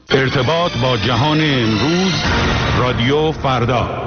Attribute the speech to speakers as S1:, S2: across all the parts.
S1: ارتباط با جهان امروز، رادیو فردا.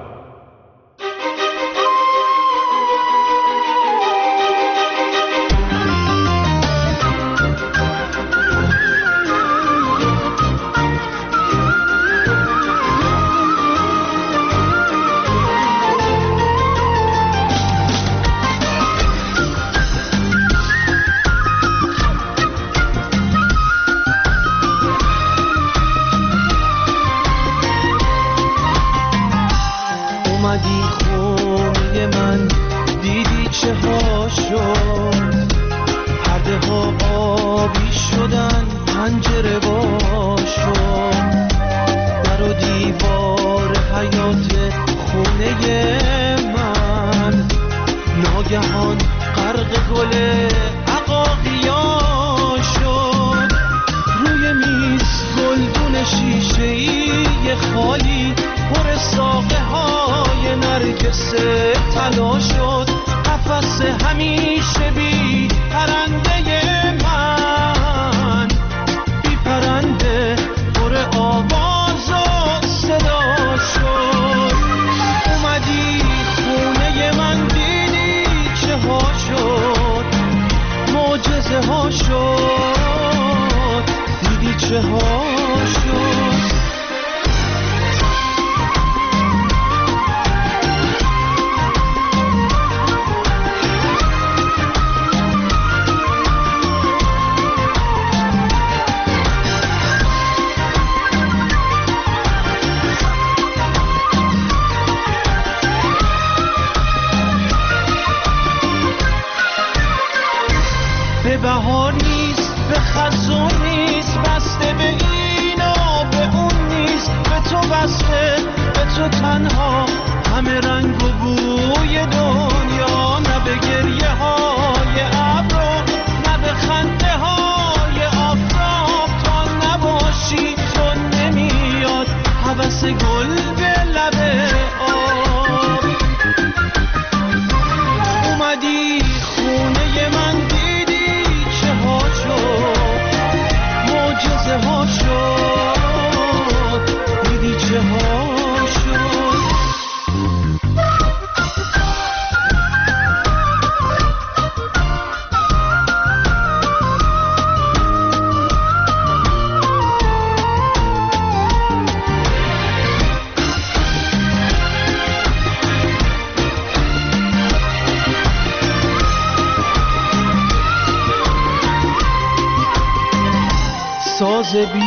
S2: ساز بی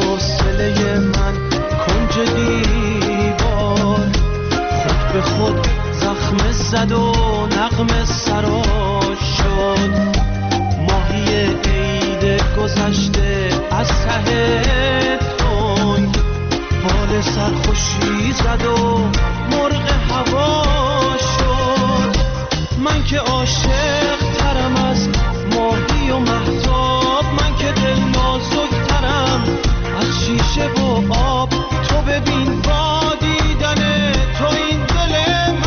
S2: حوصله من کنج دیوار خود به خود زخم زد و نغمه سراش شد. ماهی عید گذشته از ته تنگ بال سرخوشی زد و مرغ هوا شد. من که عاشق ترم از ماهی و مهتاب، من که دل نازک ترم از شیشه و آب. تو ببین با دیدن تو این دل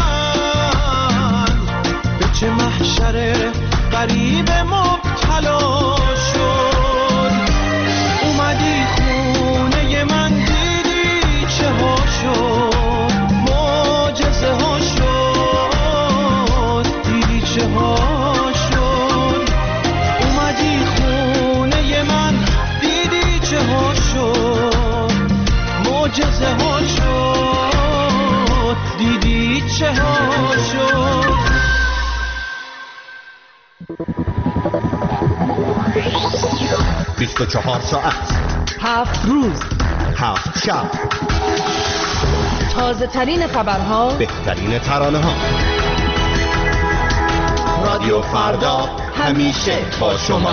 S2: من به چه محشر غریب مبتلا شد. اومدی خونه من دیدی چه ها شد، معجزه ها شد، دیدی چه ها شد. اومدی خونه من دیدی چه ها شد، معجزه ها شد، دیدی چه ها شد.
S3: 24 ساعت
S4: 7 روز
S3: 7 شب،
S4: تازه ترین خبرها،
S3: بهترین ترانه ها. رادیو فردا همیشه با شما.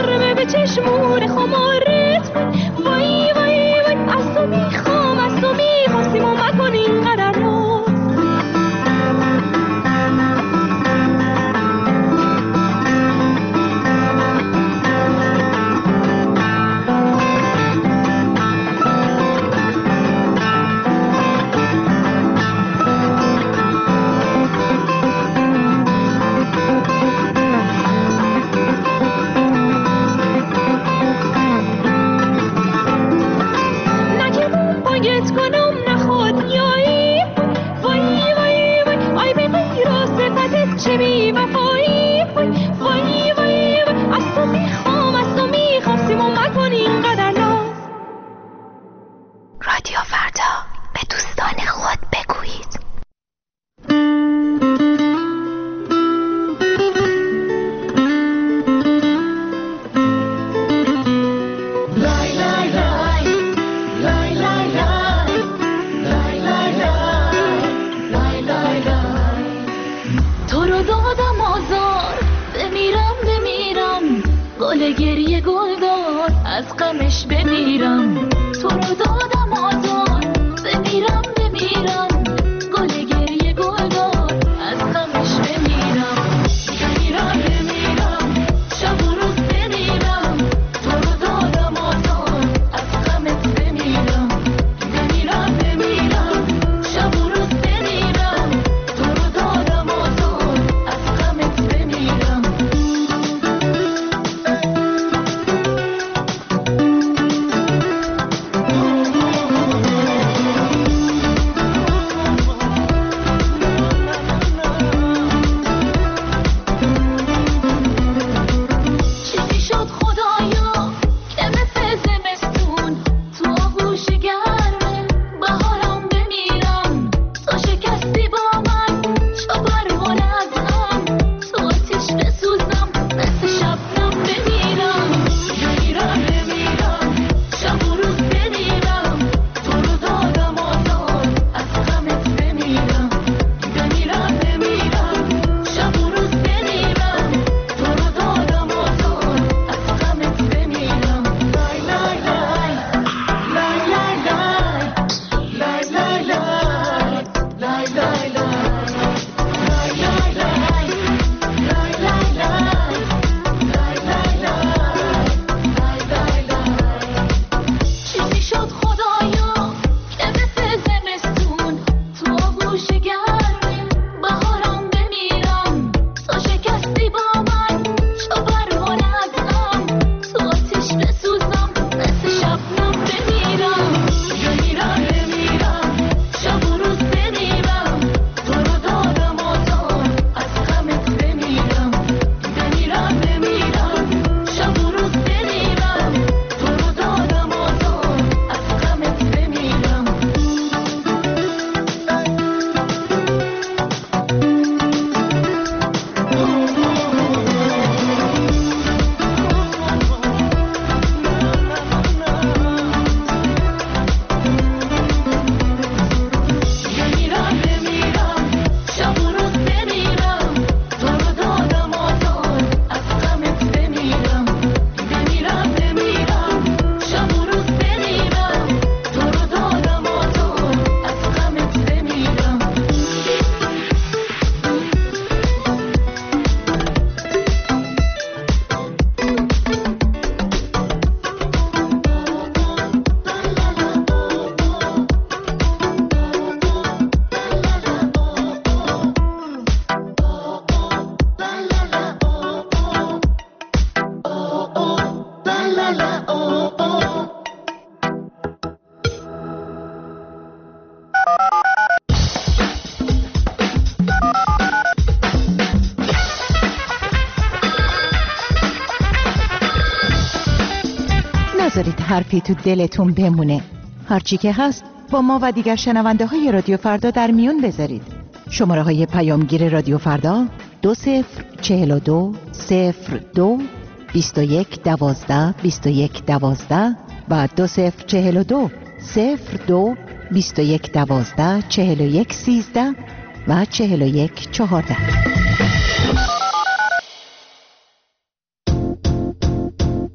S5: گرمه به چشمون خمارت وای وای وای از تو میخوام سیمو مکن اینقدر راست
S6: رادیو فردا به دوستان خود بگویید.
S5: تو رو دادم آزار بمیرم گل گریه گل دار از غمش بمیرم تو رو دادم آزار بمیرم گل گریه گل دار از غمش بمیرم شب و روز بمیرم تو رو دادم آزار از غمت بمیرم شب و روز بمیرم تو رو دادم آزار از غمت بمیرم
S7: نذارید حرفی تو دلتون بمونه. هرچی که هست با ما و دیگر شنونده های رادیو فردا در میون بذارید. شماره های پیامگیر رادیو فردا 2042 02 21 12 21 12 و 2042 02 21 12 41 13 و 41 14.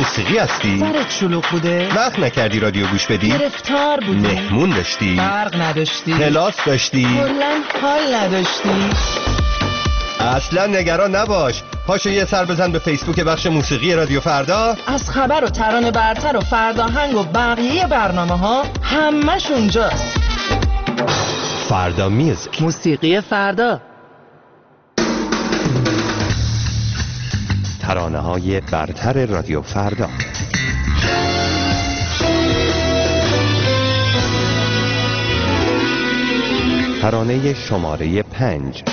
S3: موسیقی هستی؟
S4: سرت شلوغ بوده؟
S3: وقت نکردی رادیو گوش بدی؟
S4: گرفتار بودی؟
S3: مهمون داشتی؟
S4: برق نداشتی؟
S3: کلاس داشتی؟
S4: کلاً حال نداشتی؟
S3: اصلا نگران نباش. پاشو یه سر بزن به فیسبوک بخش موسیقی رادیو فردا.
S4: از خبر و ترانه برتر و فرداهنگ و بقیه برنامه ها همش اونجاست.
S3: فردا میوزیک،
S4: موسیقی فردا،
S3: ترانه های برتر رادیو فردا. ترانه شماره 5.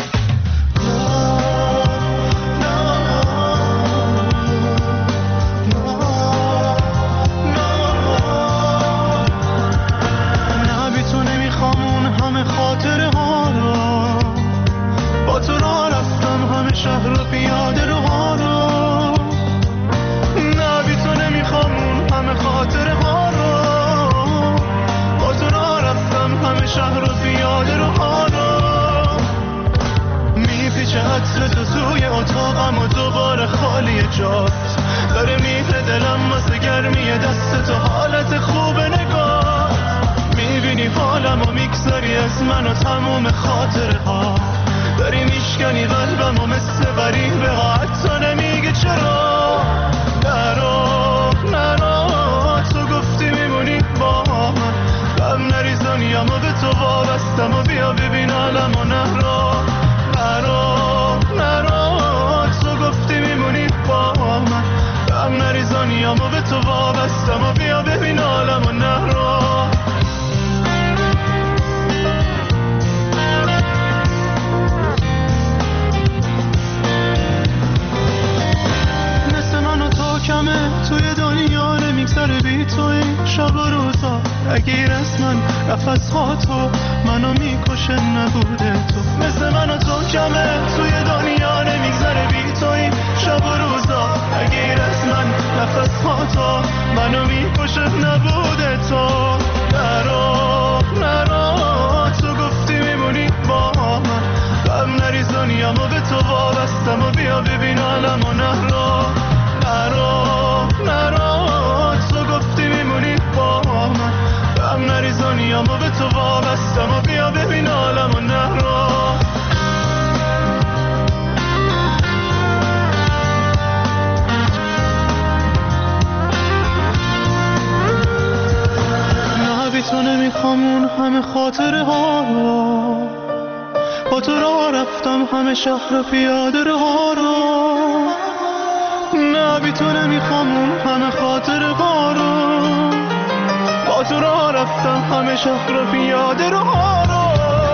S2: خاطره ها رو با تو را رفتم همه شهر و پیاده رو ها رو، نه بی تو نمیخوام اون همه خاطره ها رو، با تو را رفتم همه شهر و پیاده رو ها رو، میپیچه عطر تو توی اتاقم و دوباره خالی جاست، داره میره دلم واسه گرمی دست تو، حالت خوب نگاه میبینی حالم و میگذاری از من و تموم خاطره ها، داری میشکنی قلبم و مثل غریبه ها، حتی نمیگه چرا. نرو تو گفتی میمونی با من، غم نریز دنیامو به تو وابستم و بیا ببین عالم و نرو تو گفتی میمونی با من، غم نریز دنیامو به تو وابستم و بیا ببین عالم و نرو. کمه توی دنیا نمیگذره بی تو این شب و روزا، اگه از من نفس ها تو منو میکشه نبوده تو، مثل من و تو کمه توی دنیا نمیگذره بی تو این شب و روزا، اگه از من نفس ها تو منو میکشه نبوده تو. نرو تو گفتی میمونی با من، غم نریز دنیامو به تو وابستم و بیا ببین عالم و نرو تو گفتی میمونی با من، غم نریز دنیامو به تو وابستم و بیا ببین عالم و نرو. نه بی تو نمیخوام اون همه خاطره ها رو، با تو راه رفتم همه شهر و پیاده رو ها رو، نه بی تو نمیخوام اون همه خاطره ها رو، با تو راه رفتم همه شهر و پیاده رو ها رو،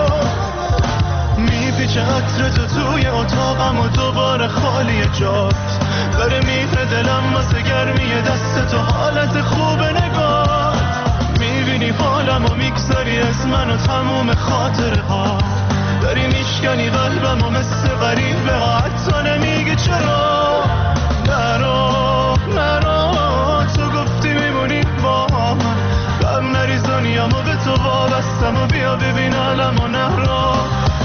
S2: میپیچه عطر تو توی اتاقم و دوباره خالی جاست، داره میره دلم واسه گرمی دست تو، حالت خوب نگاه میبینی حالم و میگذاری از من و تموم خاطره ها، داری میشکنی قلبم و مثل غریبه ها، حتی نمیگه چرا. نرو تو گفتی میمونی با من، غم نریز دنیامو به تو وابستم و بیا ببین عالم و نرو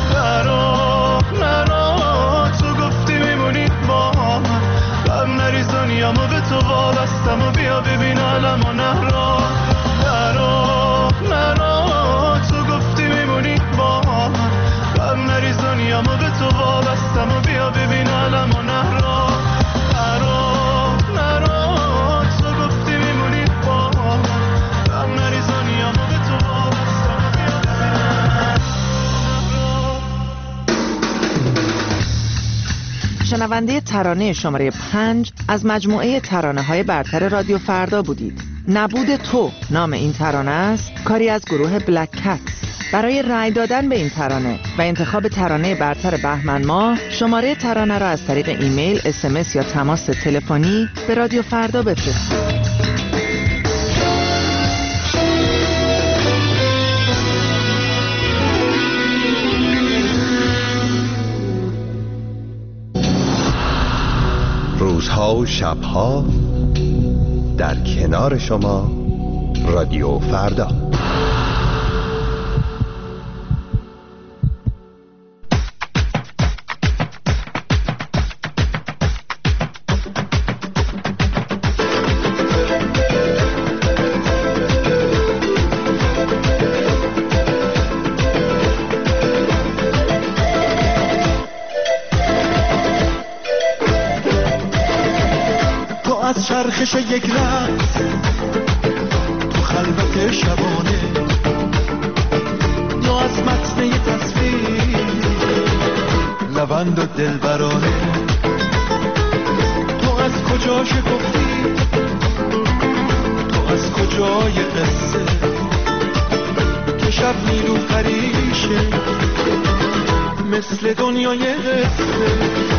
S2: تو گفتی میمونی با من، غم نریز دنیامو به تو وابستم و بیا ببین عالم و نرو تو گفتی میمونی با من، غم نریز دنیامو به تو وابستم و بیا ببین عالم و نرو تو گفتی میمونی با من، غم نریز دنیامو به تو وابستم و بیا ببین
S4: شنونده ترانه شماره 5 از مجموعه ترانه های برتر رادیو فردا بودید. نبود تو نام این ترانه است، کاری از گروه بلک کتس. برای رأی دادن به این ترانه و انتخاب ترانه برتر بهمن ماه، شماره ترانه را از طریق ایمیل، SMS یا تماس تلفنی به رادیو فردا بفرستید.
S3: روزها و شبها در کنار شما رادیو فردا.
S2: چرخش یک رقص تو خلوت شبانه یا از متن یه تصویر لبند و دلبرانه تو از کجا شکفتی تو از کجای قصه که شب نیرو پریشه مثل دنیای قصه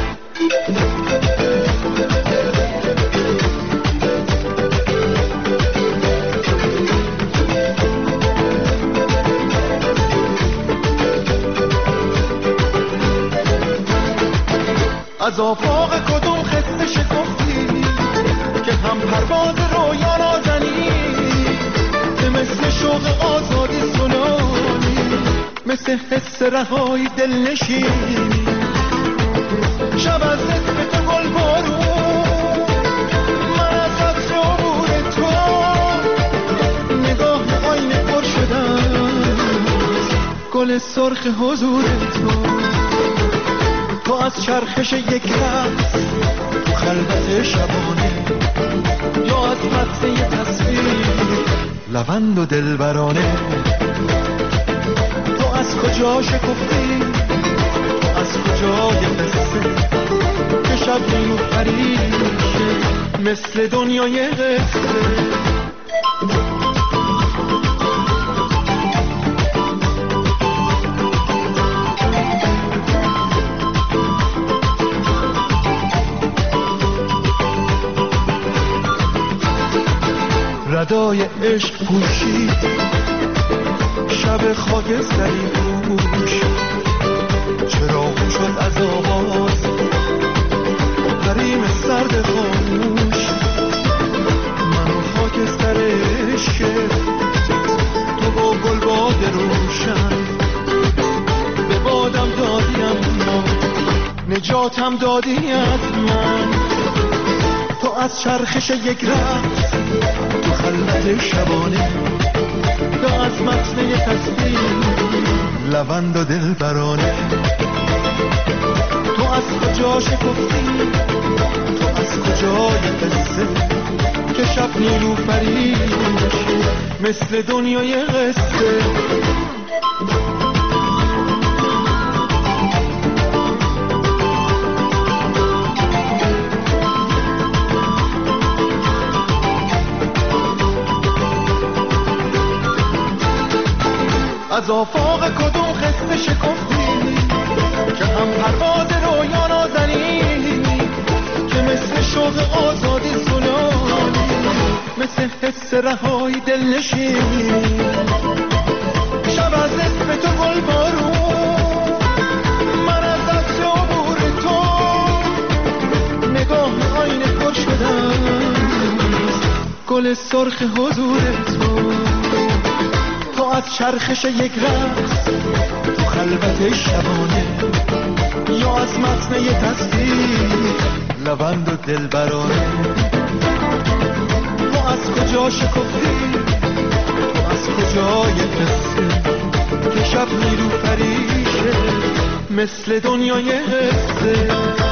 S2: از آفاق کدوم خسته شکفتی که هم پرواز رویا نازنی که مثل شوق آزادی سنانی مثل حس رهایی دل نشینی شب از اسم تو گل بارون من از عطر عبور تو نگاه آینه پر شدم گل سرخ حضور تو از چرخش یک رقص تو خلوت شبانه یا از متن یه تصویر لبند و دلبرانه تو از کجا شکفتی تو از کجای قصه که شب نیو پریشه مثل دنیای قصه ردای عشق پوشید شب خاکستری پوش چراغ شد از آواز حریم سرد خاموش منو خاکستر عشق تو با گلباد روشن به بادم دادی اما نجاتم دادی از من تو از چرخش یک رقص تو خلوت شبانه یا از متن یه تصویر لبند و دلبرانه تو از کجا شکفتی تو از کجای قصه که شب نیلو پریشه مثل دنیای قصه از آفاق کدوم خسته شکفتی که هم پرواز رویا نازنی که مثل شوق آزادی سنانی مثل حس رهایی دل نشینی شب از اسم تو گل بارون من از عطر عبور تو نگاه آینه پر شدم گل سرخ حضور تو از چرخش یک رقص تو خلوت شبانه یا از متن یه تصویر لبند و دلبرانه تو از کجا شکفتی تو از کجای قصه که شب نیرو پریشه مثل دنیای قصه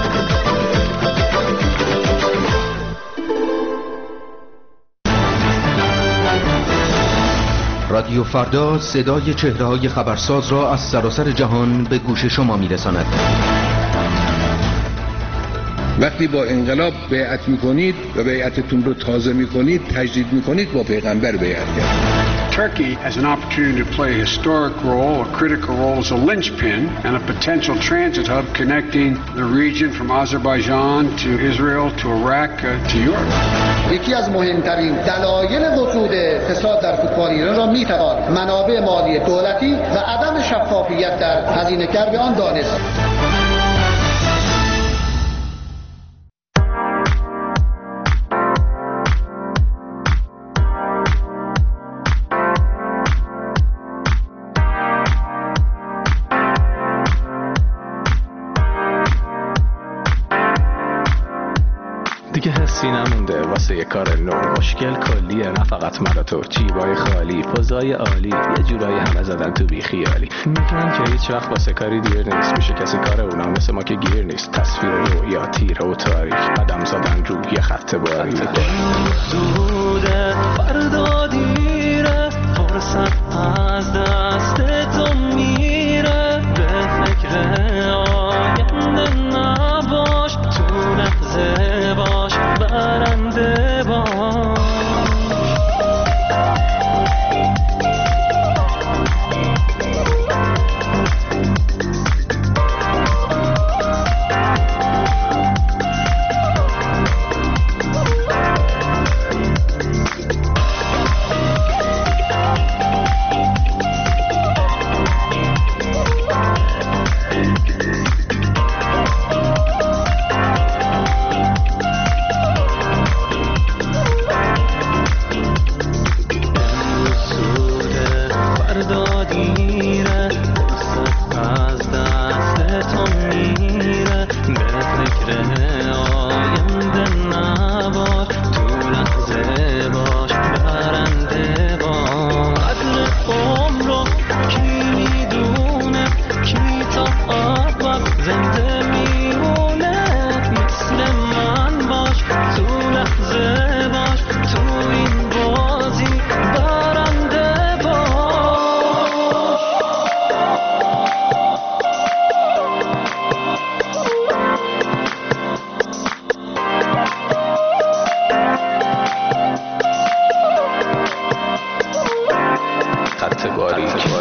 S8: رادیو فردا صدای چهره‌های خبرساز را از سراسر جهان به گوش شما می‌رساند.
S9: وقتی با انقلاب بیعت می‌کنید و بیعتتون رو تازه می‌کنید، تجدید می‌کنید، با پیغمبر بیعت کرد.
S10: Turkey has an opportunity to play a historic role, a critical role as a linchpin and a potential transit hub connecting the region from Azerbaijan to Israel to Iraq to Europe.
S11: یکی از مهمترین دلایل وجود فساد در فوتبال ایران را میتوان منابع مالی دولتی و عدم شفافیت در هزینه‌کرد آن دانست.
S12: دیگه حسی نمونده و واسه یه کار نو. مشکل کلیه نه فقط من و تو، جیبای خالی پوزای عالی، یه جورایی همه زدن تو بی خیالی. میگن که هیچ وقت واسه کاری دیر نیست، میشه کسی کار اونا مثل ما که گیر نیست. تصویر رویا تیره و تاریک، قدم زدن روی یه خط باریک.
S2: زوده فردا دیره، فرصت از دست تو میره. به فکر آینده نباش، تو لحظه باش، برنده باش.
S12: خط باریک.